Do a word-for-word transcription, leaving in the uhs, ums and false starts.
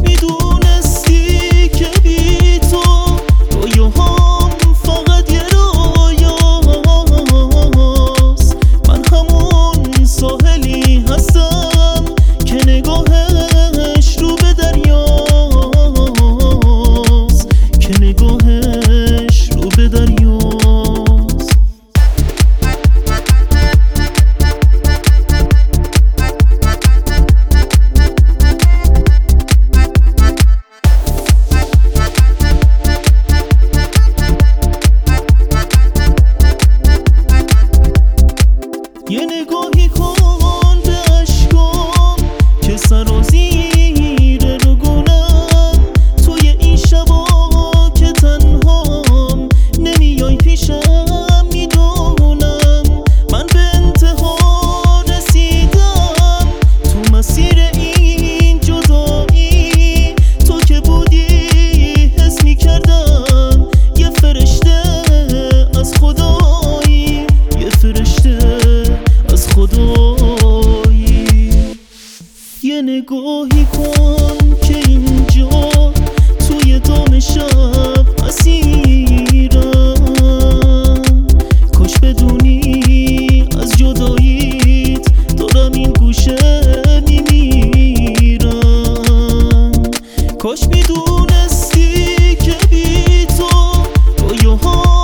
میدونستی که بی تو رویاهام فقط یه رویاست. من همون ساحلی هستم که نگاهش رو به دریاست، که نگاهش رو به دریاست. یه نگاهی کن به اشکام که سرازیره رو گونم، توی این شبا که تنهام نمیای پیشم. میدونم من به انتها رسیدم تو مسیر این جدایی. تو که بودی حس میکردم یه فرشته از خدایی، یه فرشته از خدایی. یه نگاهی کن که اینجا توی دام شب اسیرم. کاش بدونی از جداییت دارم این گوشه میمیرم. کاش میدونستی که بی تو رویاها